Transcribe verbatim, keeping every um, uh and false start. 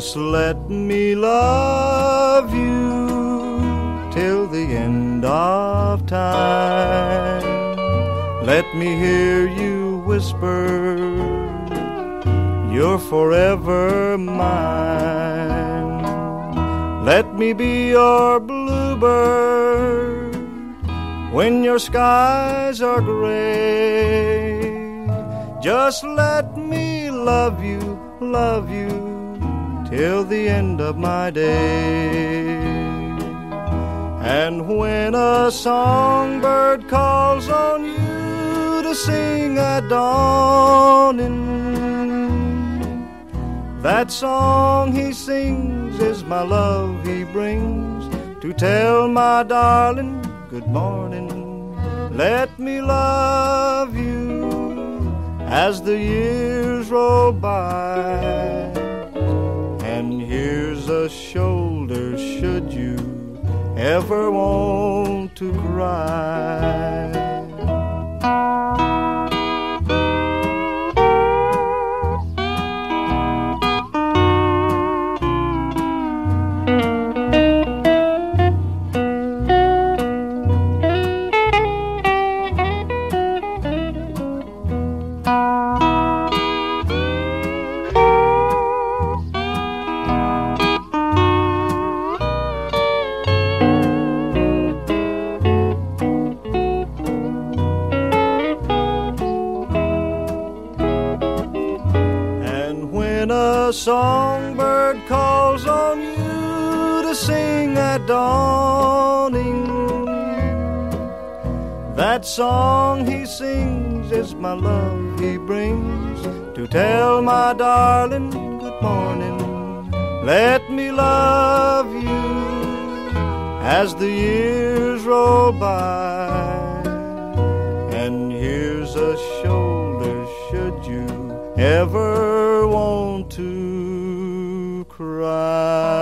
Just let me love you till the end of time. Let me hear you whisper, you're forever mine. Let me be your bluebird when your skies are gray. Just let me love you, love you till the end of my day. And when a songbird calls on you to sing at dawning, that song he sings is my love he brings to tell my darling good morning. Let me love you as the years roll by. And here's a shoulder should you ever want to cry. Songbird calls on you to sing at dawning, that song he sings is my love he brings to tell my darling good morning. Let me love you as the years roll by. And here's a shoulder should you ever want to cry.